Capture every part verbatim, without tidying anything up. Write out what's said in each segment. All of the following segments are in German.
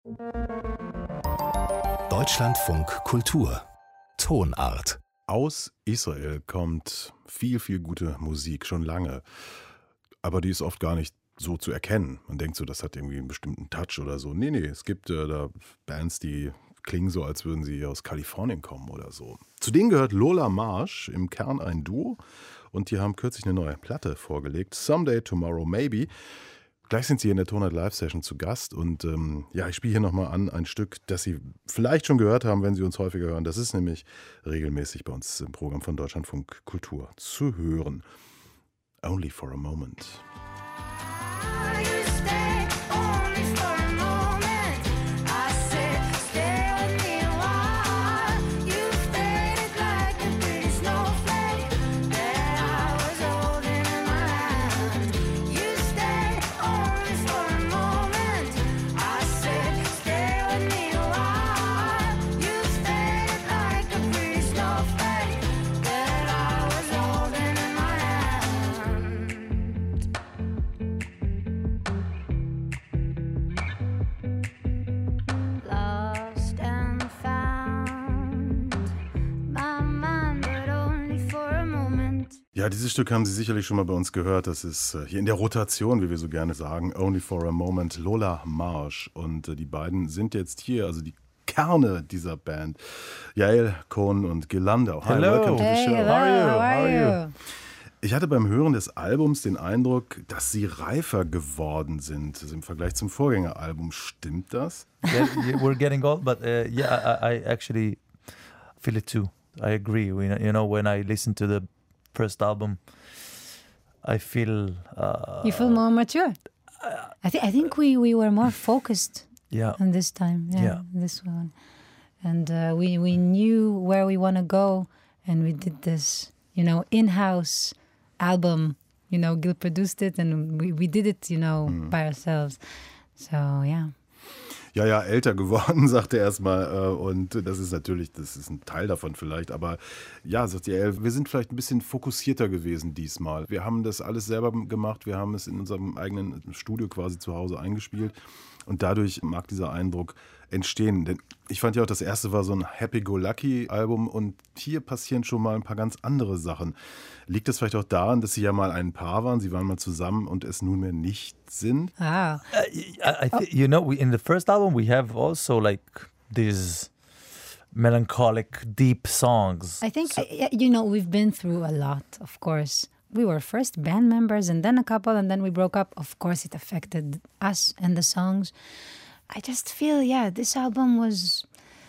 Deutschlandfunk Kultur Tonart. Aus Israel kommt viel, viel gute Musik, schon lange. Aber die ist oft gar nicht so zu erkennen. Man denkt so, das hat irgendwie einen bestimmten Touch oder so. Nee, nee, es gibt äh, da Bands, die klingen so, als würden sie aus Kalifornien kommen oder so. Zu denen gehört Lola Marsh, im Kern ein Duo. Und die haben kürzlich eine neue Platte vorgelegt. Someday, Tomorrow, Maybe. Gleich sind sie in der Tonart Live-Session zu Gast. Und ähm, ja, ich spiele hier nochmal an ein Stück, das Sie vielleicht schon gehört haben, wenn Sie uns häufiger hören. Das ist nämlich regelmäßig bei uns im Programm von Deutschlandfunk Kultur zu hören. Only for a Moment. Ja, dieses Stück haben Sie sicherlich schon mal bei uns gehört. Das ist hier in der Rotation, wie wir so gerne sagen. Only for a Moment, Lola Marsh. Und die beiden sind jetzt hier, also die Kerne dieser Band. Yael Cohn und Gil Landau. Hi, hello. Welcome to the Hey, show. hello. How are you? How are you? Ich hatte beim Hören des Albums den Eindruck, dass Sie reifer geworden sind im Vergleich zum Vorgängeralbum. Stimmt das? Yeah, we're getting old, but uh, yeah, I, I actually feel it too. I agree. We, you know, when I listen to the first album, I feel uh, you feel more mature. I think I think we, we were more focused. Yeah. On this time, yeah, yeah. this one, and uh, we we knew where we want to go, and we did this, you know, in-house album. You know, Gil produced it, and we we did it, you know, mm. by ourselves. So yeah. Ja, ja, älter geworden, sagt er erstmal. Und das ist natürlich, das ist ein Teil davon vielleicht. Aber ja, sagt er, wir sind vielleicht ein bisschen fokussierter gewesen diesmal. Wir haben das alles selber gemacht. Wir haben es in unserem eigenen Studio quasi zu Hause eingespielt. Und dadurch mag dieser Eindruck entstehen. Denn ich fand ja auch, das erste war so ein Happy-Go-Lucky-Album. Und hier passieren schon mal ein paar ganz andere Sachen. Liegt das vielleicht auch daran, dass Sie ja mal ein Paar waren, Sie waren mal zusammen und es nunmehr nicht sind? Ah. Uh, I, I th- you know, we, in the first album we have also like these melancholic, deep songs. I think, so, you know, we've been through a lot, of course. We were first band members and then a couple and then we broke up. Of course, it affected us and the songs. I just feel, yeah, this album was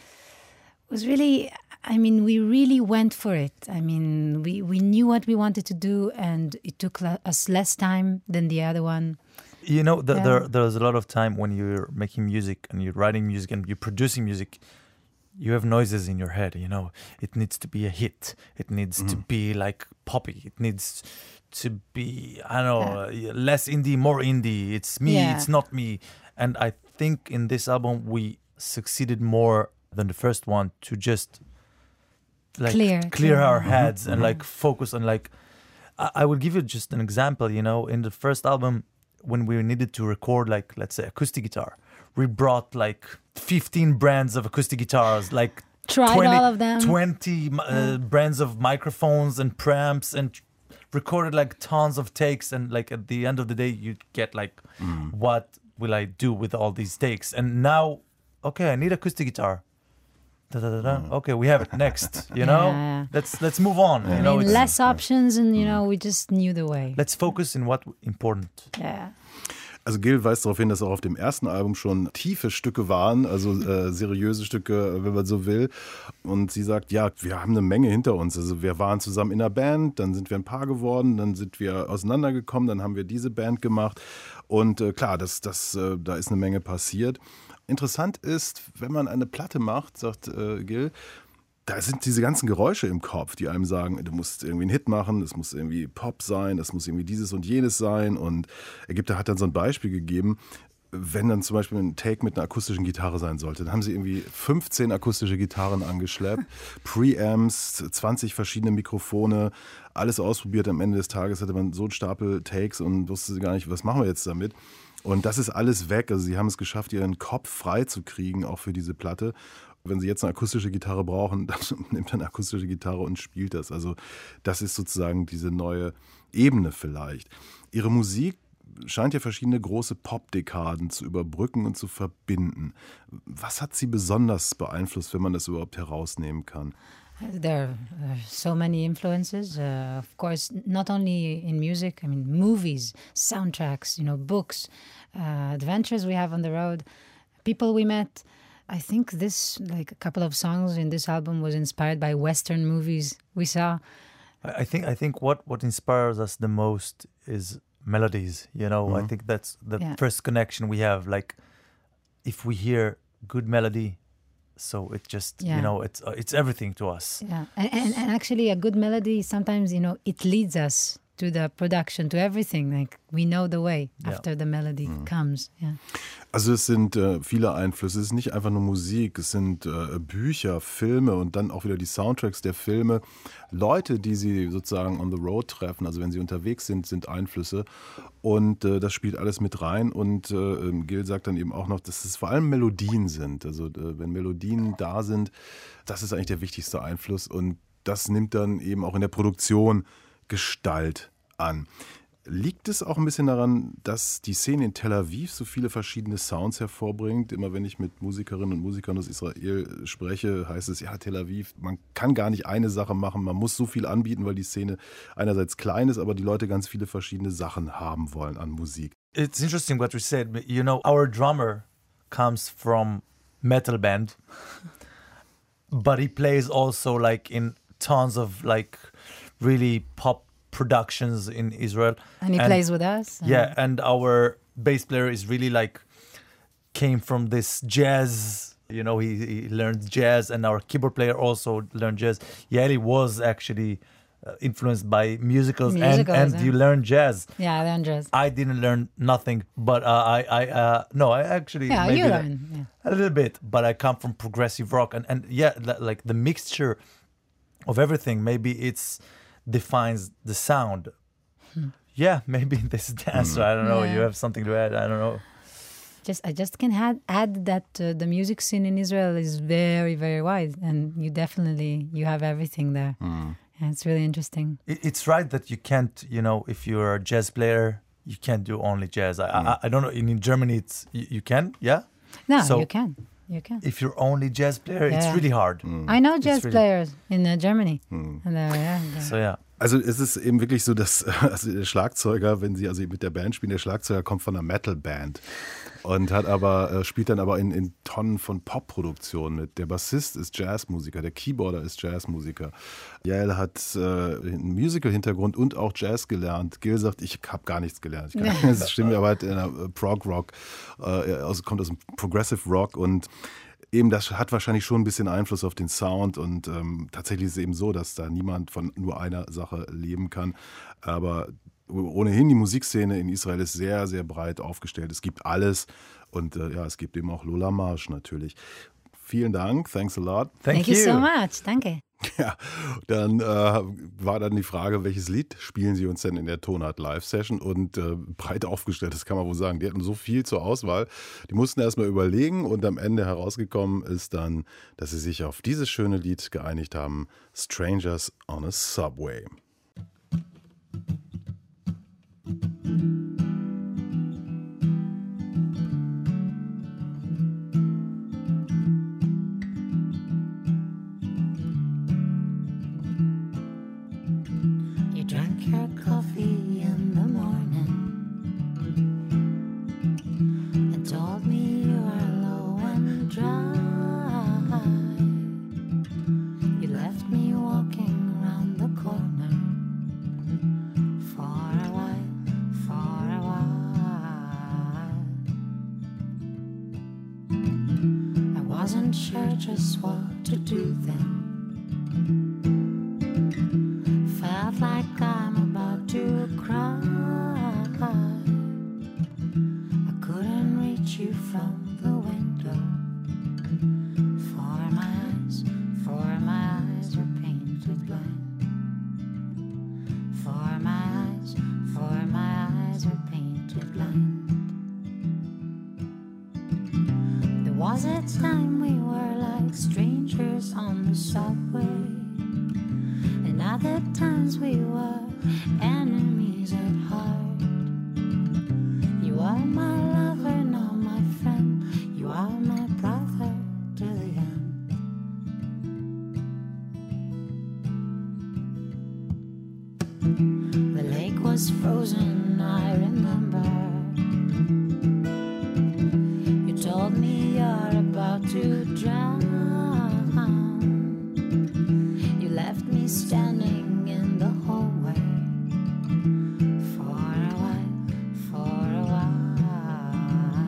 was really... I mean, we really went for it. I mean, we, we knew what we wanted to do, and it took le- us less time than the other one. You know, the, yeah. there there's a lot of time when you're making music and you're writing music and you're producing music. You have noises in your head, you know. It needs to be a hit. It needs mm. to be like poppy. It needs to be, I don't know, yeah. uh, less indie, more indie. It's me, yeah. it's not me. And I think in this album we succeeded more than the first one to just... like clear, clear, clear. our heads mm-hmm. and like focus on like I, I will give you just an example. You know, in the first album when we needed to record like, let's say, acoustic guitar, we brought like fifteen brands of acoustic guitars, like tried twenty, all of them, twenty uh, yeah. brands of microphones and preamps, and recorded like tons of takes. And like at the end of the day you get like mm. what will I do with all these takes? And now, okay, I need acoustic guitar. Da, da, da, da. Okay, we have it next. You know, yeah. let's let's move on. Yeah. You know, I mean, it's, less options, and you know, we just knew the way. Let's focus in what important. Yeah. Also Gil weist darauf hin, dass auch auf dem ersten Album schon tiefe Stücke waren, also äh, seriöse Stücke, wenn man so will. Und sie sagt, ja, wir haben eine Menge hinter uns. Also wir waren zusammen in einer Band, dann sind wir ein Paar geworden, dann sind wir auseinandergekommen, dann haben wir diese Band gemacht. Und äh, klar, das, das, äh, da ist eine Menge passiert. Interessant ist, wenn man eine Platte macht, sagt äh, Gil, da sind diese ganzen Geräusche im Kopf, die einem sagen, du musst irgendwie einen Hit machen, es muss irgendwie Pop sein, es muss irgendwie dieses und jenes sein. Und Ägypter hat dann so ein Beispiel gegeben, wenn dann zum Beispiel ein Take mit einer akustischen Gitarre sein sollte, dann haben sie irgendwie fünfzehn akustische Gitarren angeschleppt, Preamps, zwanzig verschiedene Mikrofone, alles ausprobiert. Am Ende des Tages hatte man so einen Stapel Takes und wusste gar nicht, was machen wir jetzt damit. Und das ist alles weg. Also sie haben es geschafft, ihren Kopf frei zu kriegen, auch für diese Platte. Wenn sie jetzt eine akustische Gitarre brauchen, dann nimmt er eine akustische Gitarre und spielt das. Also das ist sozusagen diese neue Ebene vielleicht. Ihre Musik scheint ja verschiedene große Pop-Dekaden zu überbrücken und zu verbinden. Was hat Sie besonders beeinflusst, wenn man das überhaupt herausnehmen kann? There are so many influences. Uh, of course, not only in music. I mean, movies, soundtracks, you know, books, uh, adventures we have on the road, people we met. I think this, like a couple of songs in this album, was inspired by Western movies we saw. I think I think what, what inspires us the most is melodies. You know, mm-hmm. I think that's the yeah. first connection we have. Like, if we hear good melody, so it just yeah. you know it's uh, it's everything to us. Yeah, and, and and actually a good melody sometimes, you know, it leads us to the production, to everything. Like we know the way yeah. after the melody mhm. comes. Yeah. Also es sind äh, viele Einflüsse. Es ist nicht einfach nur Musik, es sind äh, Bücher, Filme und dann auch wieder die Soundtracks der Filme. Leute, die sie sozusagen on the road treffen, also wenn sie unterwegs sind, sind Einflüsse. Und äh, das spielt alles mit rein. Und äh, Gil sagt dann eben auch noch, dass es vor allem Melodien sind. Also äh, wenn Melodien da sind, das ist eigentlich der wichtigste Einfluss. Und das nimmt dann eben auch in der Produktion Gestalt an. Liegt es auch ein bisschen daran, dass die Szene in Tel Aviv so viele verschiedene Sounds hervorbringt? Immer wenn ich mit Musikerinnen und Musikern aus Israel spreche, heißt es, ja, Tel Aviv, man kann gar nicht eine Sache machen, man muss so viel anbieten, weil die Szene einerseits klein ist, aber die Leute ganz viele verschiedene Sachen haben wollen an Musik. It's interesting what you said. You know, our drummer comes from metal band, but he plays also like in tons of like really pop productions in Israel. And he and, plays with us. Yeah, and our bass player is really like came from this jazz, you know, he, he learned jazz, and our keyboard player also learned jazz. Yaeli was actually uh, influenced by musicals, musicals and, and yeah. you learned jazz. Yeah, I learned jazz. I didn't learn nothing, but uh, I, I uh, no, I actually yeah, maybe you learned yeah. a little bit, but I come from progressive rock, and, and yeah, like the mixture of everything, maybe it's defines the sound. Hmm. Yeah, maybe this dancer. I don't know. Yeah. You have something to add. I don't know. Just I just can add add that uh, the music scene in Israel is very very wide, and you definitely you have everything there. Mm. And it's really interesting. It, it's right that you can't, you know, if you're a jazz player, you can't do only jazz. I mm. I, I don't know. In, in Germany, it's you, you can. Yeah. No, so, you can. You can. If you're only jazz player, yeah. it's really hard. Mm. I know jazz really players in uh, Germany. Mm. And, uh, yeah, yeah. So yeah. Also es ist eben wirklich so, dass also der Schlagzeuger, wenn sie also mit der Band spielen, der Schlagzeuger kommt von einer Metal-Band und hat aber spielt dann aber in, in Tonnen von Pop-Produktionen mit. Der Bassist ist Jazzmusiker, der Keyboarder ist Jazzmusiker. Yael hat äh, einen Musical-Hintergrund und auch Jazz gelernt. Gil sagt, ich habe gar nichts gelernt. Ich kann das stimmt, aber halt in der Prog-Rock, äh, also kommt aus dem Progressive Rock und eben, das hat wahrscheinlich schon ein bisschen Einfluss auf den Sound und ähm, tatsächlich ist es eben so, dass da niemand von nur einer Sache leben kann. Aber ohnehin die Musikszene in Israel ist sehr, sehr breit aufgestellt. Es gibt alles und äh, ja, es gibt eben auch Lola Marsch natürlich. Vielen Dank, thanks a lot. Thank, Thank you. you so much, danke. Ja, dann äh, war dann die Frage, welches Lied spielen Sie uns denn in der Tonart Live-Session? Und äh, breit aufgestellt, das kann man wohl sagen. Die hatten so viel zur Auswahl. Die mussten erstmal überlegen und am Ende herausgekommen ist dann, dass sie sich auf dieses schöne Lied geeinigt haben: Strangers on a Subway. Just what to do then. Felt like I'm about to cry. I couldn't reach you from the window. For my eyes, for my eyes were painted blind. For my eyes, for my eyes were painted blind. was a time we were like strangers on the subway, and other times we were enemies at heart. You are my lover, now my friend. You are my brother to the end. The lake was frozen, I remember. You told me you're about to drown. You left me standing in the hallway for a while, for a while.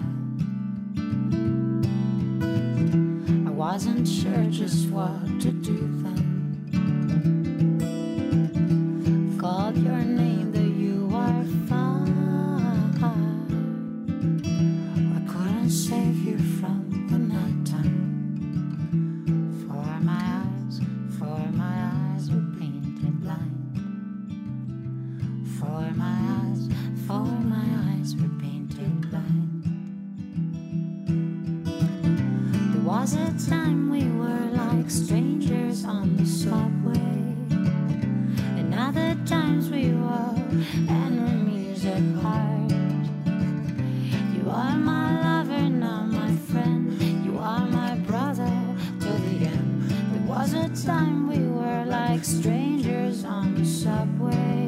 I wasn't sure just what to do then. Called your name, though you are fine. I couldn't save you from the nighttime. For my eyes, for my eyes were painted blind. For my eyes, for my eyes were painted blind. There was a time we were like strangers on the subway, and other times we were enemies at heart. You are my lover, now my friend. You are my brother till the end. There was a time we were like strangers on the subway,